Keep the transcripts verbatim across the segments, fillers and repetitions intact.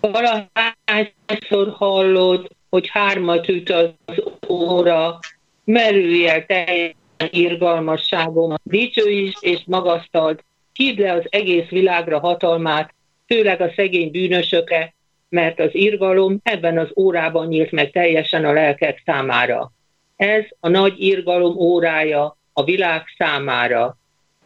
Valahányszor hallod, hogy hármat üt az óra, merülj el teljesen irgalmasságom, dicsőítsd és magasztald, hidd le az egész világra hatalmát, főleg a szegény bűnösökre, mert az irgalom ebben az órában nyílt meg teljesen a lelkek számára. Ez a nagy irgalom órája a világ számára.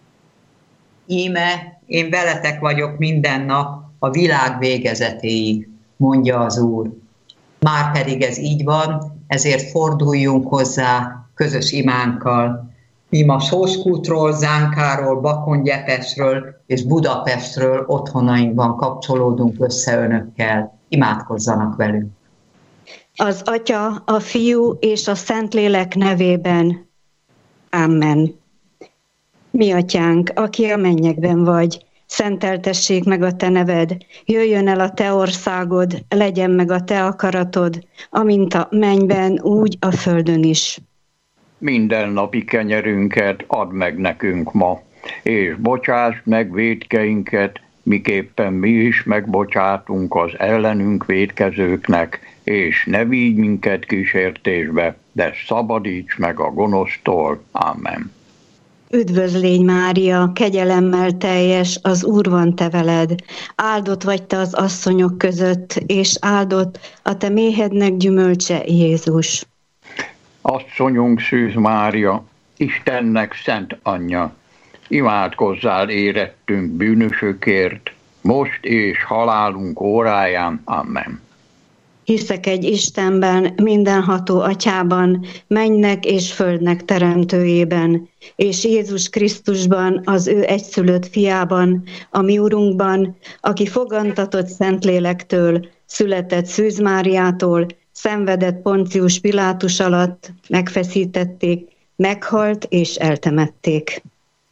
Íme, én veletek vagyok minden nap a világ végezetéig, mondja az Úr. Márpedig ez így van, ezért forduljunk hozzá közös imánkkal. Mi ma Sóskútról, Zánkáról, Bakongyepesről és Budapestről otthonainkban kapcsolódunk össze önökkel. Imádkozzanak velünk. Az Atya, a Fiú és a Szentlélek nevében. Amen. Mi Atyánk, aki a mennyekben vagy, szenteltessék meg a te neved, jöjjön el a te országod, legyen meg a te akaratod, amint a mennyben, úgy a földön is. Minden napi kenyerünket add meg nekünk ma, és bocsásd meg vétkeinket, miképpen mi is megbocsátunk az ellenünk vétkezőknek, és ne vigy minket kísértésbe, de szabadíts meg a gonosztól. Amen. Üdvözlégy Mária, kegyelemmel teljes, az Úr van te veled. Áldott vagy te az asszonyok között, és áldott a te méhednek gyümölcse, Jézus. Asszonyunk Szűz Mária, Istennek szent anyja, imádkozzál érettünk bűnösökért, most és halálunk óráján. Amen. Hiszek egy Istenben, mindenható Atyában, mennynek és földnek teremtőjében, és Jézus Krisztusban, az ő egyszülött fiában, a mi Urunkban, aki fogantatott Szentlélektől, született Szűz Máriától, szenvedett Poncius Pilátus alatt, megfeszítették, meghalt és eltemették.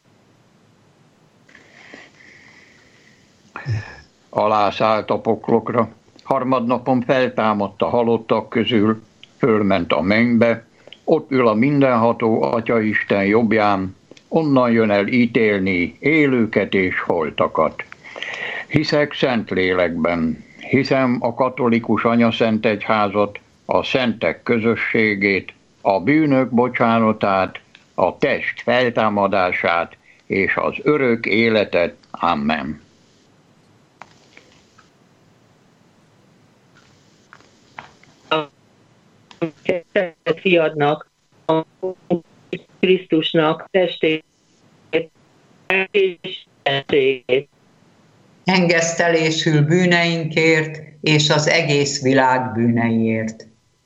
Alászállt a poklokra, harmadnapon feltámadt a halottak közül, fölment a mennybe, ott ül a mindenható Atyaisten jobbján, onnan jön el ítélni élőket és holtakat. Hiszek Szentlélekben, hiszem a katolikus anyaszentegyházat, a szentek közösségét, a bűnök bocsánatát, a test feltámadását és az örök életet. Amen. Fiadnak, a Krisztusnak testét és testét. Engesztelésül bűneinkért és az egész világ bűneiért.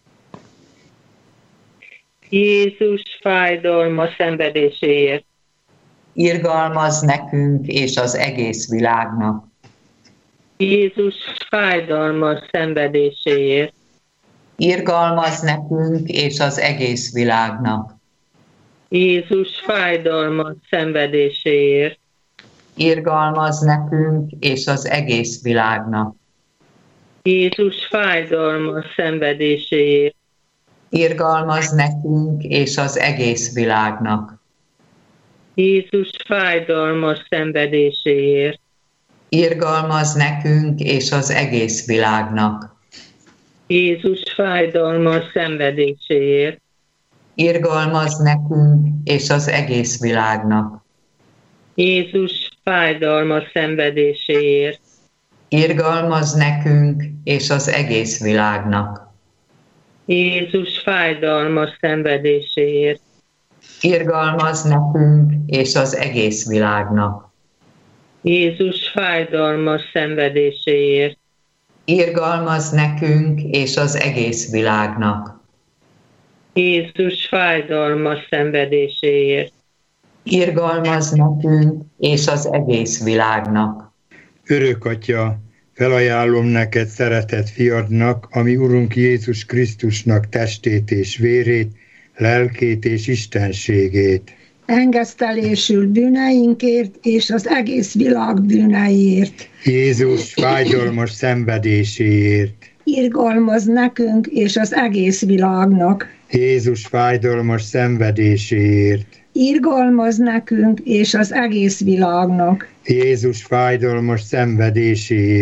Jézus fájdalma szenvedéséért. Irgalmaz nekünk és az egész világnak. Jézus fájdalma szenvedéséért. Irgalmaz nekünk és az egész világnak. Jézus fájdalma szenvedéséért. Irgalmaz nekünk és az egész világnak. Jézus fájdalma szenvedéséért. Irgalmaz nekünk és az egész világnak. Jézus fájdalma szenvedéséért. Irgalmaz nekünk és az egész világnak. Jézus fájdalma szenvedéséért. Irgalmaz nekünk és az egész világnak. Jézus fájdalma szenvedéséért. Irgalmaz nekünk és az egész világnak. Jézus fájdalma szenvedéséért. Irgalmaz nekünk és az egész világnak. Jézus fájdalma szenvedéséért. Irgalmaz nekünk és az egész világnak. Jézus fájdalma szenvedéséért. Irgalmaz nekünk és az egész világnak. Örök Atya, felajánlom neked szeretett fiadnak, ami Urunk Jézus Krisztusnak testét és vérét, lelkét és istenségét. Engesztelésül bűneinkért és az egész világ bűneiért. Jézus fájdalmas szenvedéséért. Irgalmaz nekünk és az egész világnak. Jézus fájdalmas szenvedéséért. Irgalmaz nekünk és az egész világnak. Jézus fájdalmas szenvedéséért.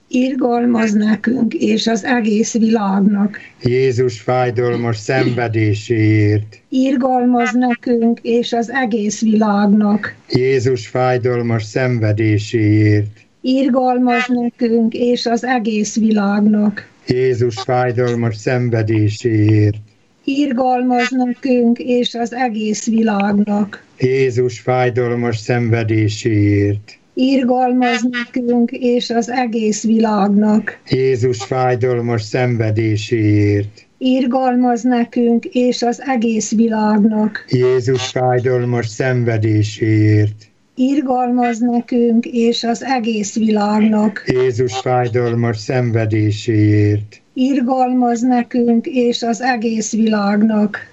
irgalmaz nekünk és az egész világnak. Jézus fájdalmas szenvedéséért, Irgalmaz nekünk és az egész világnak. Jézus fájdalmas szenvedéséért, Irgalmaz nekünk és az egész világnak. Jézus fájdalmas szenvedéséért, Irgalmaz nekünk és az egész világnak. Jézus fájdalmas szenvedéséért, Irgalmaz nekünk és az egész világnak. Jézus fájdalmas szenvedéséért, Irgalmaz nekünk és az egész világnak. Jézus fájdalmas szenvedéséért, Irgalmaz nekünk és az egész világnak. Jézus fájdalmas szenvedéséért, Irgalmaz nekünk és az egész világnak.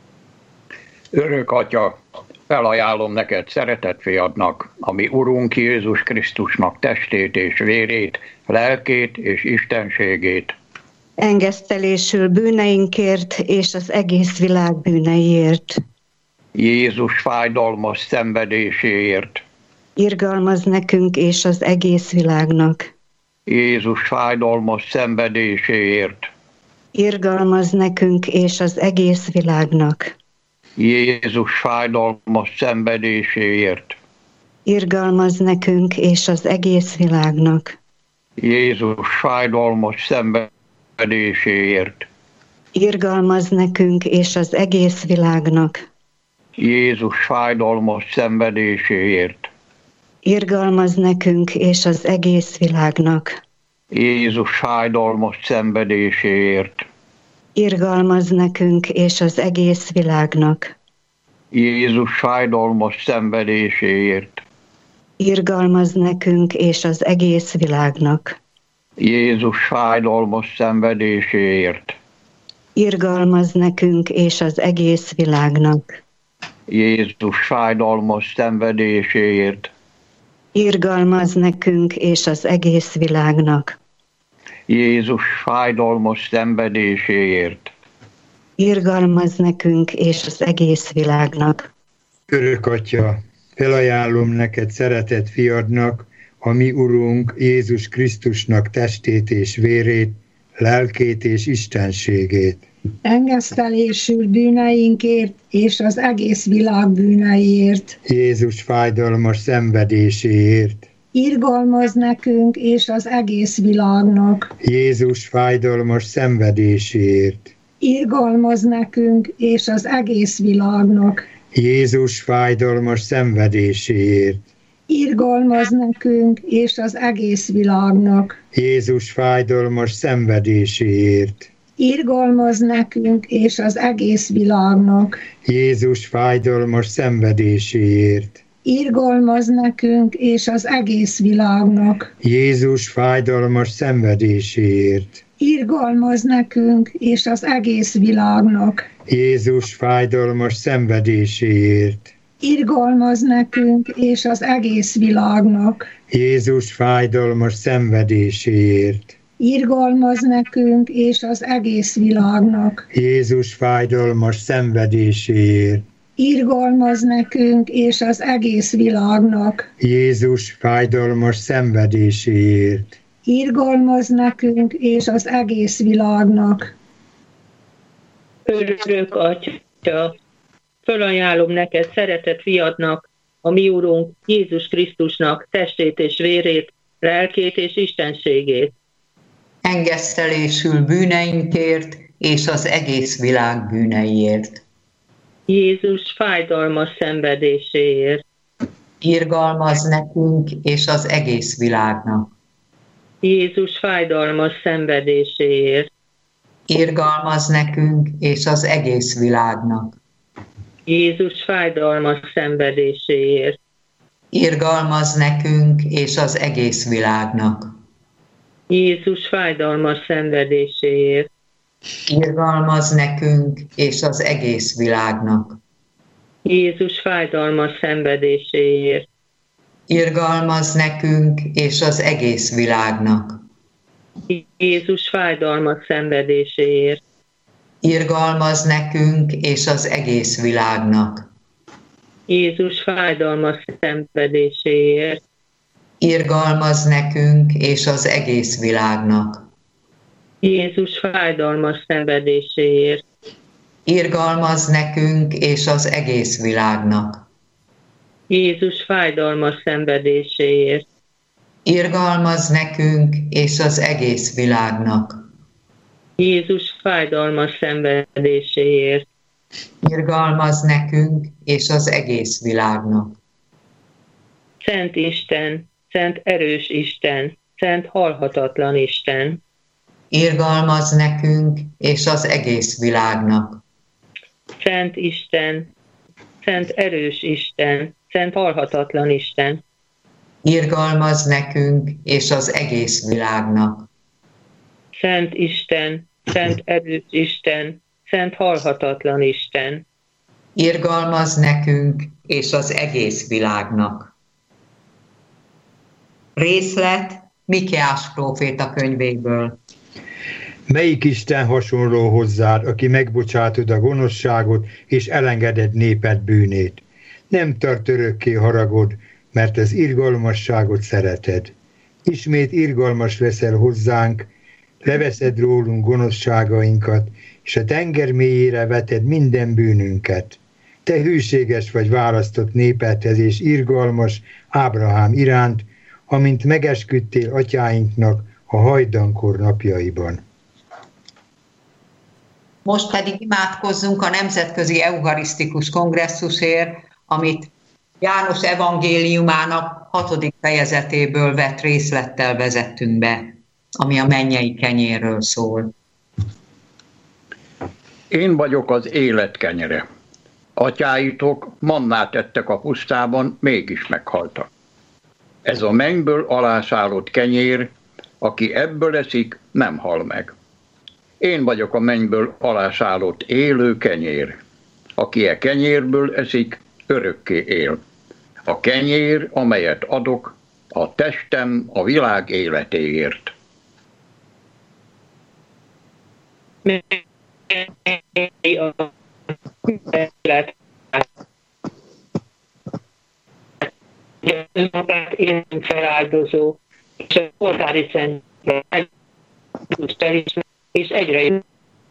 Örök Atya, felajánlom neked szeretett fiadnak, ami Urunk Jézus Krisztusnak testét és vérét, lelkét és istenségét. Engesztelésül bűneinkért és az egész világ bűneiért. Jézus fájdalmas szenvedéséért. Irgalmaz nekünk és az egész világnak. Jézus fájdalmas szenvedéséért. Irgalmaz nekünk és az egész világnak. Jézus fájdalmas szenvedéséért. Irgalmaz nekünk és az egész világnak. Jézus fájdalmas szenvedéséért. Irgalmaz nekünk és az egész világnak. Jézus fájdalmas szenvedéséért. Irgalmaz nekünk és az egész világnak. Jézus fájdalmas szenvedéséért. Irgalmaz nekünk és az egész világnak. Jézus fájdalmas szenvedéséért. Irgalmaz nekünk és az egész világnak. Jézus fájdalmas szenvedéséért. Irgalmaz nekünk és az egész világnak. Jézus fájdalmas szenvedéséért. Irgalmaz nekünk és az egész világnak. Jézus fájdalmas szenvedéséért. Irgalmaz nekünk és az egész világnak. Örök Atya, felajánlom neked szeretett fiadnak, a mi Urunk Jézus Krisztusnak testét és vérét, lelkét és istenségét. Engesztelésül bűneinkért és az egész világ bűneiért. Jézus fájdalmas szenvedéséért, Irgalmaz nekünk és az egész világnak. Jézus fájdalmas szenvedéséért, Irgalmaz nekünk és az egész világnak. Jézus fájdalmas szenvedéséért, Irgalmaz nekünk és az egész világnak. Jézus fájdalmas szenvedéséért, Irgalmaz nekünk és az egész világnak. Jézus fájdalmas szenvedéséért, Irgalmaz nekünk és az egész világnak. Jézus fájdalmas szenvedéséért, Irgalmaz nekünk és az egész világnak. Jézus fájdalmas szenvedéséért, Irgalmaz nekünk és az egész világnak. Jézus fájdalmas szenvedéséért, Irgalmaz nekünk és az egész világnak. Jézus fájdalmas szenvedéséért, Irgalmaz nekünk és az egész világnak. Jézus fájdalmas szenvedéséért, Irgalmaz nekünk és az egész világnak. Örök Atya, fölajánlom neked szeretett fiadnak, a mi Urunk Jézus Krisztusnak testét és vérét, lelkét és istenségét. Engesztelésül bűneinkért és az egész világ bűneiért. Jézus fájdalmas szenvedéséért. Irgalmaz nekünk és az egész világnak. Jézus fájdalmas szenvedéséért. Irgalmaz nekünk és az egész világnak. Jézus fájdalmas szenvedéséért. Irgalmaz nekünk és az egész világnak. Jézus fájdalmas szenvedéséért. Irgalmaz nekünk és az egész világnak. Jézus fájdalmas szenvedéséért. Irgalmaz nekünk és az egész világnak. Jézus fájdalmas szenvedéséért. Irgalmaz nekünk és az egész világnak. Jézus fájdalmas szenvedéséért. Irgalmaz nekünk és az egész világnak. Jézus fájdalmas szenvedéséért. Irgalmaz nekünk és az egész világnak. Jézus fájdalmas szenvedéséért. Irgalmaz nekünk és az egész világnak. Jézus fájdalmas szenvedéséért. Irgalmaz nekünk és az egész világnak. Szent Isten, szent erős Isten, szent halhatatlan Isten. Irgalmaz nekünk és az egész világnak. Szent Isten, szent erős Isten, szent halhatatlan Isten. Irgalmaz nekünk és az egész világnak. Szent Isten, szent erős Isten, szent halhatatlan Isten. Irgalmaz nekünk és az egész világnak. Részlet Mikéás próféta könyvéből. Melyik Isten hasonló hozzád, aki megbocsátod a gonoszságot és elengeded néped bűnét? Nem tart örökké haragod, mert az irgalmasságot szereted. Ismét irgalmas leszel hozzánk, leveszed rólunk gonoszságainkat, és a tenger mélyére veted minden bűnünket. Te hűséges vagy választott népedhez, és irgalmas Ábrahám iránt, amint megesküdtél atyáinknak a hajdankor napjaiban. Most pedig imádkozzunk a Nemzetközi Eucharisztikus Kongresszusért, amit János evangéliumának hatodik fejezetéből vett részlettel vezettünk be, ami a mennyei kenyérről szól. Én vagyok az élet kenyere. Atyáitok mannát ettek a pusztában, mégis meghaltak. Ez a mennyből alászállott kenyér, aki ebből eszik, nem hal meg. Én vagyok a mennyből alászállott élő kenyér. Aki e kenyérből eszik, örökké él. A kenyér, amelyet adok, a testem a világ életéért. Önmagát élünk feláldozó, és a polgári szentben és egyre jobb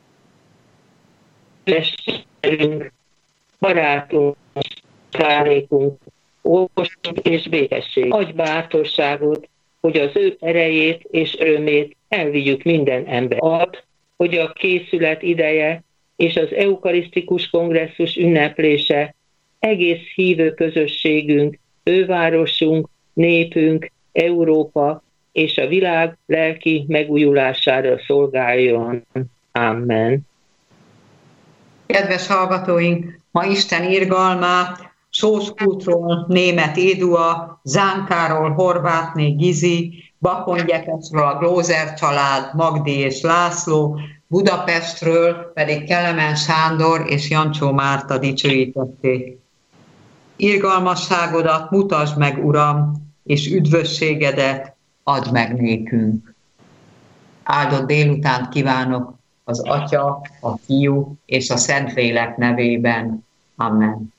mesterünk, barátunk, tárékunk, orvosunk és békesség. Adj bátorságot, hogy az ő erejét és örömét elvigyük minden ember. Add, hogy a készület ideje és az eukarisztikus kongresszus ünneplése egész hívő közösségünk, fővárosunk, népünk, Európa és a világ lelki megújulására szolgáljon. Amen. Kedves hallgatóink, ma Isten irgalmát Sóskútról Német Édua, Zánkáról Horvátné Gizi, Bakongyekesről a Glózer család, Magdi és László, Budapestről pedig Kelemen Sándor és Jancsó Márta dicsőítették. Irgalmasságodat mutasd meg, Uram, és üdvösségedet add meg nékünk. Áldott délutánt kívánok az Atya, a Fiú és a Szentlélek nevében. Amen.